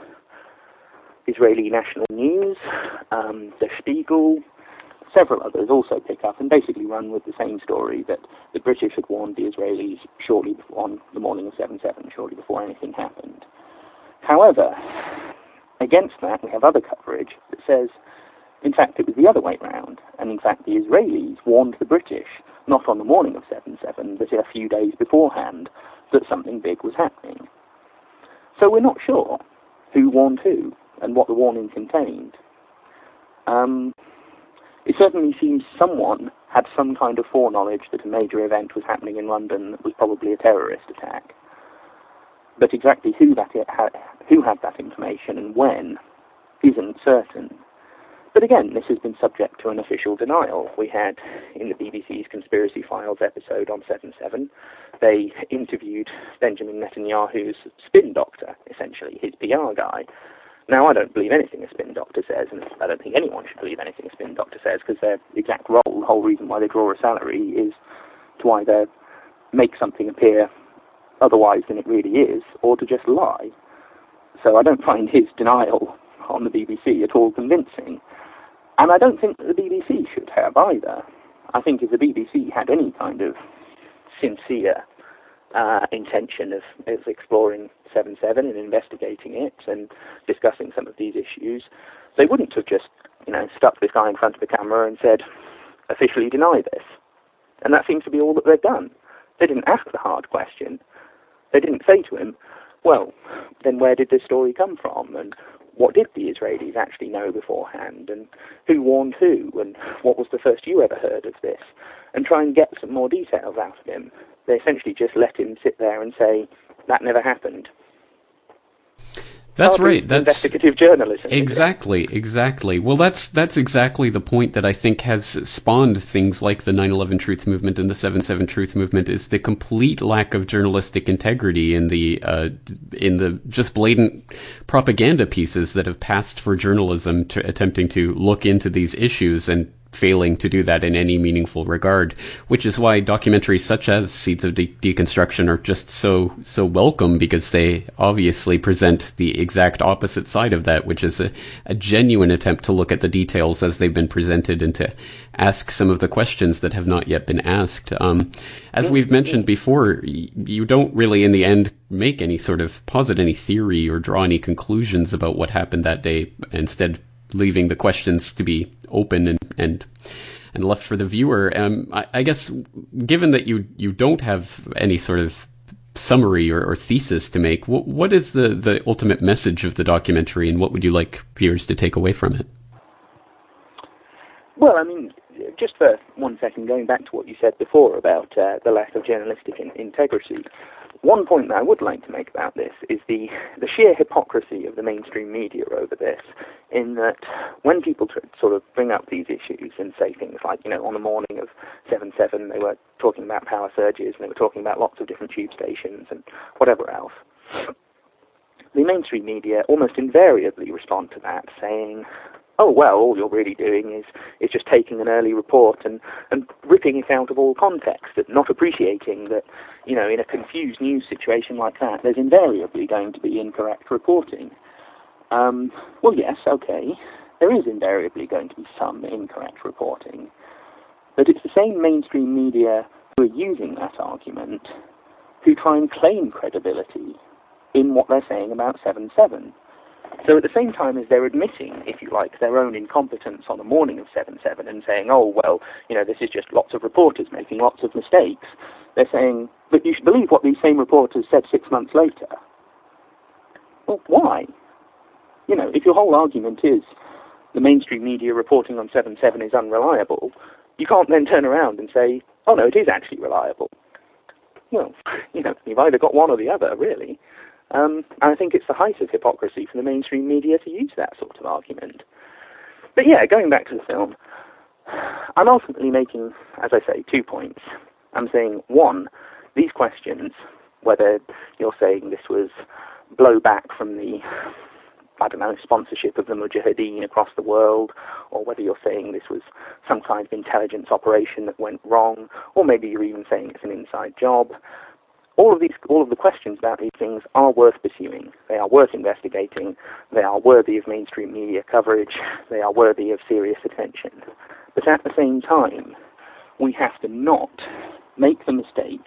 [SPEAKER 2] Israeli National News, um, Der Spiegel, several others also pick up and basically run with the same story, that the British had warned the Israelis shortly before, on the morning of seven seven, shortly before anything happened. However, against that, we have other coverage that says, in fact, it was the other way round, and in fact, the Israelis warned the British not on the morning of seven seven, but a few days beforehand, that something big was happening. So we're not sure who warned who, and what the warning contained. Um, it certainly seems someone had some kind of foreknowledge that a major event was happening in London that was probably a terrorist attack. But exactly who that had, who had that information and when isn't certain. But again, this has been subject to an official denial. We had, in the B B C's Conspiracy Files episode on seven seven, they interviewed Benjamin Netanyahu's spin doctor, essentially, his P R guy. Now, I don't believe anything a spin doctor says, and I don't think anyone should believe anything a spin doctor says, because their exact role, the whole reason why they draw a salary, is to either make something appear otherwise than it really is, or to just lie. So I don't find his denial on the B B C at all convincing. And I don't think that the B B C should have either. I think if the B B C had any kind of sincere uh, intention of, of exploring seven seven and investigating it and discussing some of these issues, they wouldn't have just, you know, stuck this guy in front of the camera and said, officially deny this. And that seems to be all that they've done. They didn't ask the hard question. They didn't say to him, well, then where did this story come from? And what did the Israelis actually know beforehand, and who warned who, and what was the first you ever heard of this, and try and get some more details out of him. They essentially just let him sit there and say, that never happened.
[SPEAKER 1] That's
[SPEAKER 2] Hardly
[SPEAKER 1] right. That's
[SPEAKER 2] investigative journalism.
[SPEAKER 1] Exactly, exactly. Well, that's that's exactly the point that I think has spawned things like the nine eleven Truth Movement and the seven seven Truth Movement, is the complete lack of journalistic integrity in the uh, in the just blatant propaganda pieces that have passed for journalism, to attempting to look into these issues and failing to do that in any meaningful regard, which is why documentaries such as Seeds of De- Deconstruction are just so so welcome, because they obviously present the exact opposite side of that, which is a, a genuine attempt to look at the details as they've been presented and to ask some of the questions that have not yet been asked. Um, as we've mentioned before, y- you don't really in the end make any sort of posit any theory or draw any conclusions about what happened that day, instead leaving the questions to be open and and, and left for the viewer. Um, I, I guess, given that you, you don't have any sort of summary or, or thesis to make, what, what is the, the ultimate message of the documentary, and what would you like viewers to take away from it?
[SPEAKER 2] Well, I mean, just for one second, going back to what you said before about uh, the lack of journalistic in- integrity, one point that I would like to make about this is the, the sheer hypocrisy of the mainstream media over this, in that when people tr- sort of bring up these issues and say things like, you know, on the morning of seven seven, they were talking about power surges, and they were talking about lots of different tube stations and whatever else, the mainstream media almost invariably respond to that saying, oh, well, all you're really doing is, is just taking an early report and, and ripping it out of all context, and not appreciating that, you know, in a confused news situation like that, there's invariably going to be incorrect reporting. Um, well, yes, okay, there is invariably going to be some incorrect reporting, but it's the same mainstream media who are using that argument who try and claim credibility in what they're saying about seven seven. So at the same time as they're admitting, if you like, their own incompetence on the morning of seven seven and saying, oh, well, you know, this is just lots of reporters making lots of mistakes, they're saying, but you should believe what these same reporters said six months later. Well, why? You know, if your whole argument is the mainstream media reporting on seven seven is unreliable, you can't then turn around and say, oh, no, it is actually reliable. Well, you know, you've either got one or the other, really. Um, and I think it's the height of hypocrisy for the mainstream media to use that sort of argument. But yeah, going back to the film, I'm ultimately making, as I say, two points. I'm saying, one, these questions, whether you're saying this was blowback from the, I don't know, sponsorship of the Mujahideen across the world, or whether you're saying this was some kind of intelligence operation that went wrong, or maybe you're even saying it's an inside job, All of these, all of the questions about these things are worth pursuing. They are worth investigating. They are worthy of mainstream media coverage. They are worthy of serious attention. But at the same time, we have to not make the mistake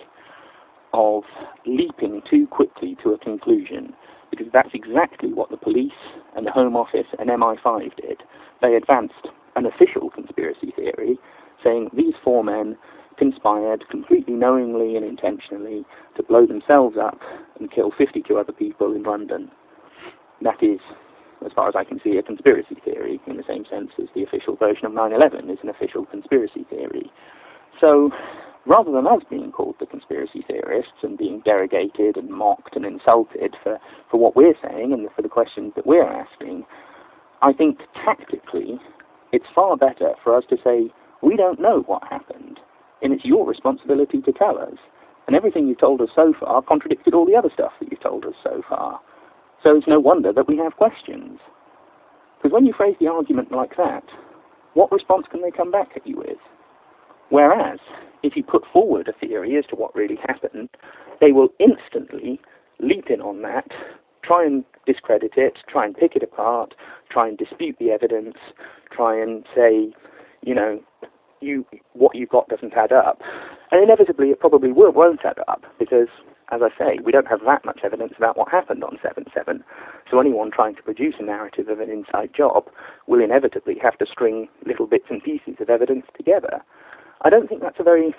[SPEAKER 2] of leaping too quickly to a conclusion, because that's exactly what the police and the Home Office and M I five did. They advanced an official conspiracy theory saying these four men conspired completely knowingly and intentionally to blow themselves up and kill fifty-two other people in London. That is, as far as I can see, a conspiracy theory, in the same sense as the official version of nine eleven is an official conspiracy theory. So, rather than us being called the conspiracy theorists and being derogated and mocked and insulted for, for what we're saying and for the questions that we're asking, I think tactically it's far better for us to say, we don't know what happened, and it's your responsibility to tell us. And everything you've told us so far contradicted all the other stuff that you've told us so far. So it's no wonder that we have questions. Because when you phrase the argument like that, what response can they come back at you with? Whereas, if you put forward a theory as to what really happened, they will instantly leap in on that, try and discredit it, try and pick it apart, try and dispute the evidence, try and say, you know, you what you've got doesn't add up. And inevitably it probably will, won't add up, because, as I say, we don't have that much evidence about what happened on seven seven. So anyone trying to produce a narrative of an inside job will inevitably have to string little bits and pieces of evidence together. I don't think that's a very,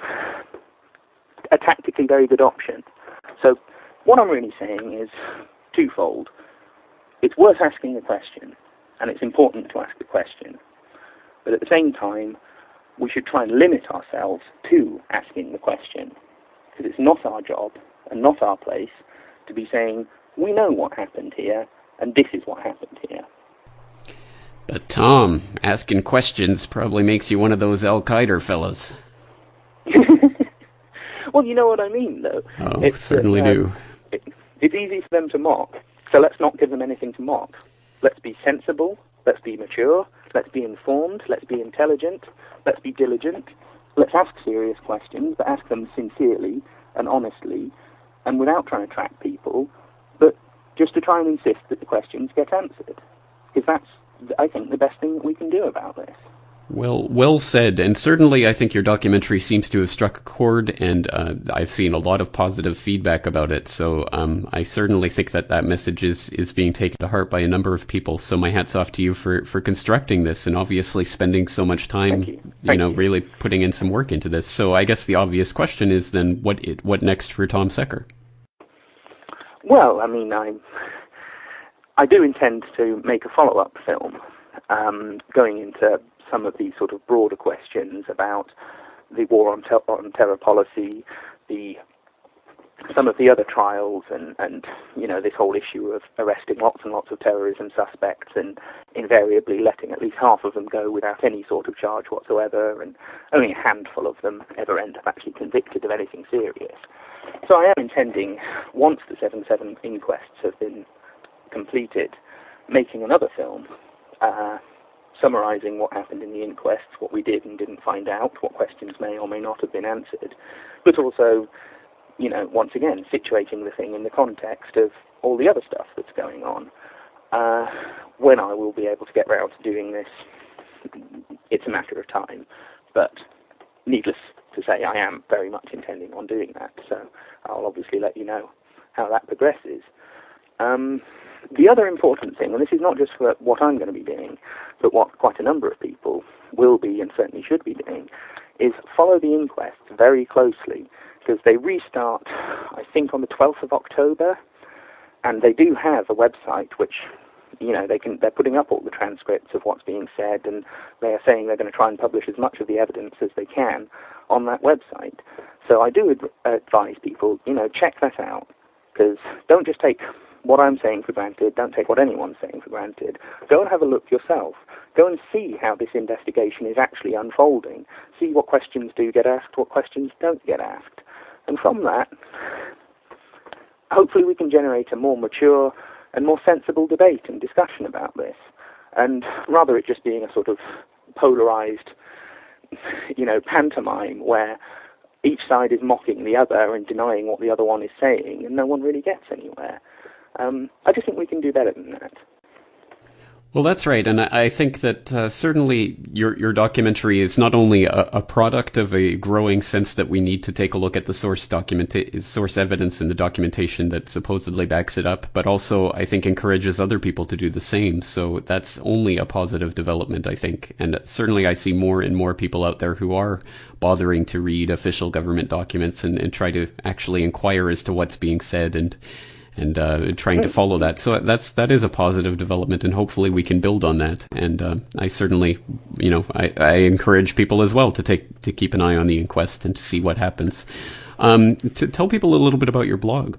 [SPEAKER 2] a tactically very good option. So what I'm really saying is twofold. it's worth asking the question, and it's important to ask the question. But at the same time, we should try and limit ourselves to asking the question, because it's not our job and not our place to be saying, we know what happened here, and this is what happened here.
[SPEAKER 1] But Tom, asking questions probably makes you one of those Al-Qaeda fellas.
[SPEAKER 2] Well, you know what I mean, though.
[SPEAKER 1] Oh,
[SPEAKER 2] it's,
[SPEAKER 1] certainly
[SPEAKER 2] uh,
[SPEAKER 1] do.
[SPEAKER 2] It, it's easy for them to mock, so let's not give them anything to mock. Let's be sensible, let's be mature, let's be informed, let's be intelligent, let's be diligent, let's ask serious questions, but ask them sincerely and honestly, and without trying to trap people, but just to try and insist that the questions get answered. Because that's, I think, the best thing that we can do about this.
[SPEAKER 1] Well, well said, and certainly I think your documentary seems to have struck a chord, and uh, I've seen a lot of positive feedback about it, so um, I certainly think that that message is, is being taken to heart by a number of people, so my hat's off to you for, for constructing this, and obviously spending so much time,
[SPEAKER 2] you.
[SPEAKER 1] you know,
[SPEAKER 2] you.
[SPEAKER 1] really putting in some work into this. So I guess the obvious question is then, what it, what next for Tom Secker?
[SPEAKER 2] Well, I mean, I, I do intend to make a follow-up film, um, going into some of these sort of broader questions about the war on, ter- on terror policy, the some of the other trials, and, and you know this whole issue of arresting lots and lots of terrorism suspects and invariably letting at least half of them go without any sort of charge whatsoever, and only a handful of them ever end up actually convicted of anything serious. So I am intending, once the seven seven inquests have been completed, making another film, uh, summarising what happened in the inquests, what we did and didn't find out, what questions may or may not have been answered, but also, you know, once again, situating the thing in the context of all the other stuff that's going on. Uh, when I will be able to get round to doing this, it's a matter of time, but needless to say, I am very much intending on doing that, so I'll obviously let you know how that progresses. Um, the other important thing, and this is not just for what I'm going to be doing, but what quite a number of people will be and certainly should be doing, is follow the inquests very closely, because they restart, I think, on the twelfth of October, and they do have a website which, you know, they can, they're putting up all the transcripts of what's being said, and they are saying they're going to try and publish as much of the evidence as they can on that website. So I do ad- advise people, you know, check that out, because don't just take what I'm saying for granted, don't take what anyone's saying for granted. Go and have a look yourself. Go and see how this investigation is actually unfolding. See what questions do get asked, what questions don't get asked. And from that, hopefully we can generate a more mature and more sensible debate and discussion about this. And rather it just being a sort of polarized, you know, pantomime where each side is mocking the other and denying what the other one is saying, and no one really gets anywhere. Um, I just think we can do better than that.
[SPEAKER 1] Well, that's right, and I think that uh, certainly your your documentary is not only a, a product of a growing sense that we need to take a look at the source documenta- source evidence and the documentation that supposedly backs it up, but also I think encourages other people to do the same. So that's only a positive development, I think, and certainly I see more and more people out there who are bothering to read official government documents and, and try to actually inquire as to what's being said and. and uh, trying to follow that. So that's that is a positive development, and hopefully we can build on that. And uh, I certainly, you know, I, I encourage people as well to take to keep an eye on the inquest and to see what happens. Um, to tell people a little bit about your blog.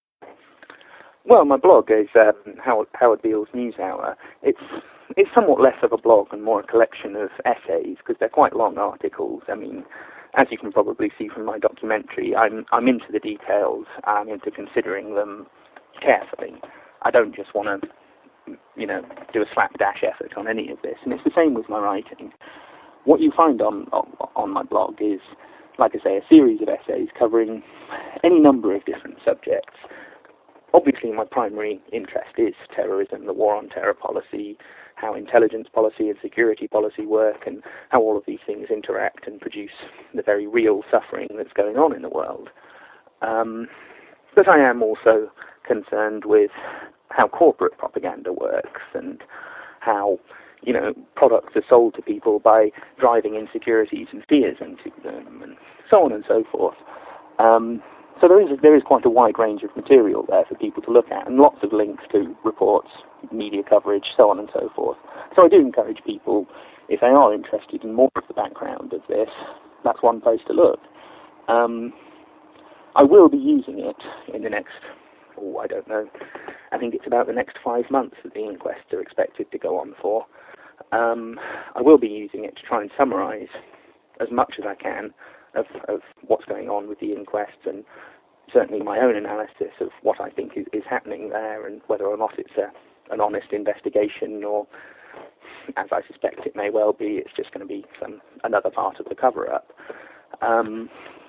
[SPEAKER 2] Well, my blog is um, Howard, Howard Beale's News Hour. It's it's somewhat less of a blog and more a collection of essays, because they're quite long articles. I mean, as you can probably see from my documentary, I'm I'm into the details. I'm into considering them carefully. I don't just want to, you know, do a slapdash effort on any of this, and it's the same with my writing. What you find on, on on my blog is, like I say, a series of essays covering any number of different subjects. Obviously, my primary interest is terrorism, the war on terror policy, how intelligence policy and security policy work, and how all of these things interact and produce the very real suffering that's going on in the world. Um, but I am also concerned with how corporate propaganda works and how, you know, products are sold to people by driving insecurities and fears into them, and so on and so forth. Um, so there is there is quite a wide range of material there for people to look at, and lots of links to reports, media coverage, so on and so forth. So I do encourage people, if they are interested in more of the background of this, that's one place to look. Um, I will be using it in the next, oh, I don't know, I think it's about the next five months that the inquests are expected to go on for. Um, I will be using it to try and summarise as much as I can of, of what's going on with the inquests, and certainly my own analysis of what I think is, is happening there, and whether or not it's a, an honest investigation, or, as I suspect it may well be, it's just going to be some another part of the cover-up. Um,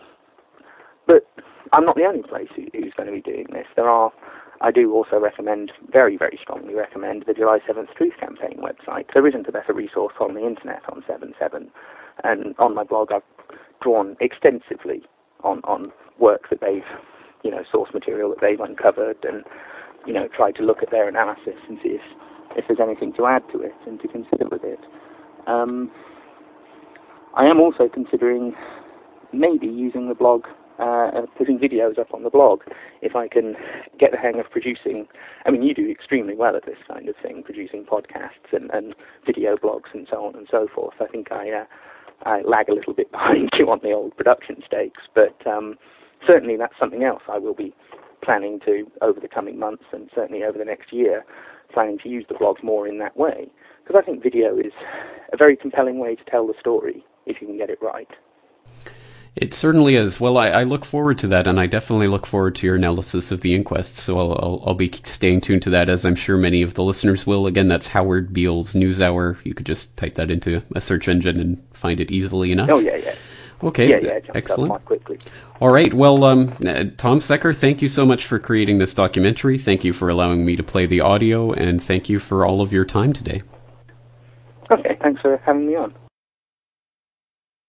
[SPEAKER 2] but I'm not the only place who, who's going to be doing this. There are, I do also recommend, very, very strongly recommend, the July seventh Truth Campaign website. There isn't a better resource on the internet on seven seven, and on my blog I've drawn extensively on, on work that they've, you know, source material that they've uncovered, and, you know, tried to look at their analysis and see if, if there's anything to add to it and to consider with it. Um, I am also considering maybe using the blog, uh, putting videos up on the blog, if I can get the hang of producing. I mean, you do extremely well at this kind of thing, producing podcasts and, and video blogs and so on and so forth. I think I, uh, I lag a little bit behind you on the old production stakes, but um, certainly that's something else I will be planning to, over the coming months and certainly over the next year, planning to use the blogs more in that way. Because I think video is a very compelling way to tell the story, if you can get it right.
[SPEAKER 1] It certainly is. Well, I, I look forward to that, and I definitely look forward to your analysis of the inquest, so I'll, I'll, I'll be staying tuned to that, as I'm sure many of the listeners will. Again, that's Howard Beale's NewsHour. You could just type that into a search engine and find it easily enough.
[SPEAKER 2] Oh, yeah, yeah.
[SPEAKER 1] Okay,
[SPEAKER 2] yeah, yeah,
[SPEAKER 1] excellent.
[SPEAKER 2] Quite quickly.
[SPEAKER 1] All right, well, um, Tom Secker, thank you so much for creating this documentary. Thank you for allowing me to play the audio, and thank you for all of your time today.
[SPEAKER 2] Okay, thanks for having me on.